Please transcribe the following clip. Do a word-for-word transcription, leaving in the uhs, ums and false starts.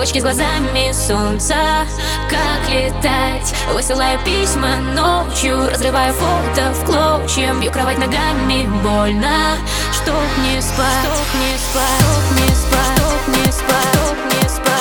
девочки с глазами солнца. Как летать? Высылаю письма ночью, разрываю фото в клочья, бью кровать ногами, больно. Чтоб не спать, чтоб не спать, чтоб не спать, чтоб не спать, чтоб не спать.